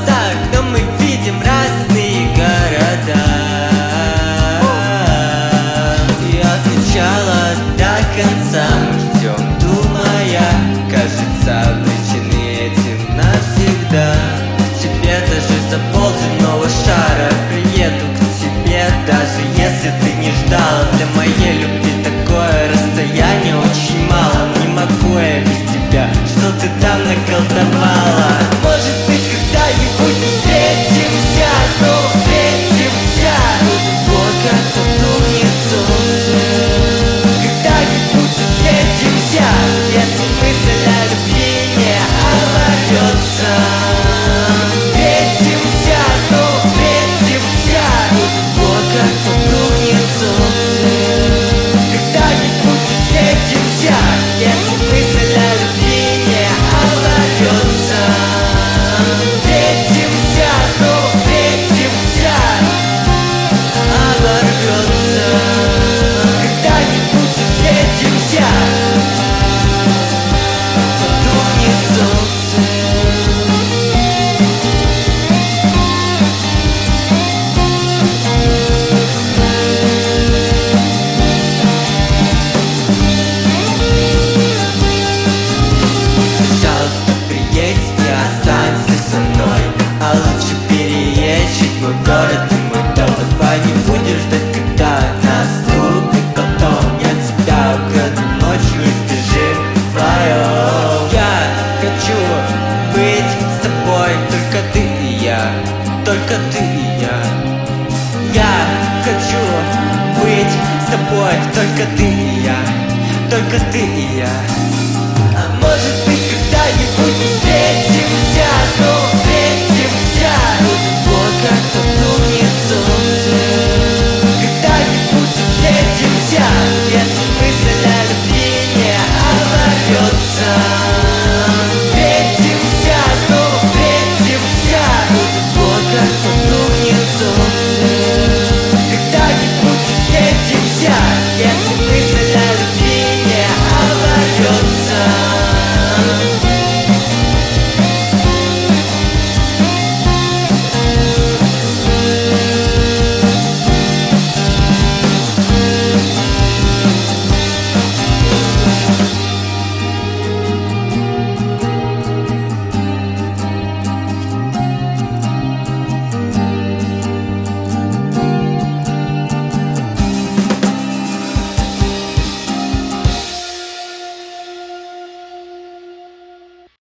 глазах, но мы видим разные города. И от начала до конца мы ждем, думая, кажется, обречены этим навсегда. К тебе даже за полземного шара приеду к тебе, даже если ты не ждала. Для моей любви такое расстояние очень мало. Не могу я без тебя, что ты там наколдовала. Может быть, когда-нибудь мы встретимся, снова встретимся. Вот как утухнет солнце. Когда-нибудь встретимся, если мысль о любви не оборвется. Встретимся, снова встретимся. Вот как утухнет солнце. Когда-нибудь встретимся, если мысль о любви не оборвется. Встретимся, снова встретимся. Оборвется. Когда-нибудь встретимся. Потухнет солнце. Пожалуйста, приедь и останься со мной, а лучше переедь в мой город и мой дом. Давай не будешь ждать, когда наступит потом. Я тебя украду ночью, не сбежим вдвоем. Я хочу быть с тобой, только ты и я, только ты и я. Я хочу быть с тобой, только ты и я, только ты и я. А может быть, когда-нибудь мы встретимся снова.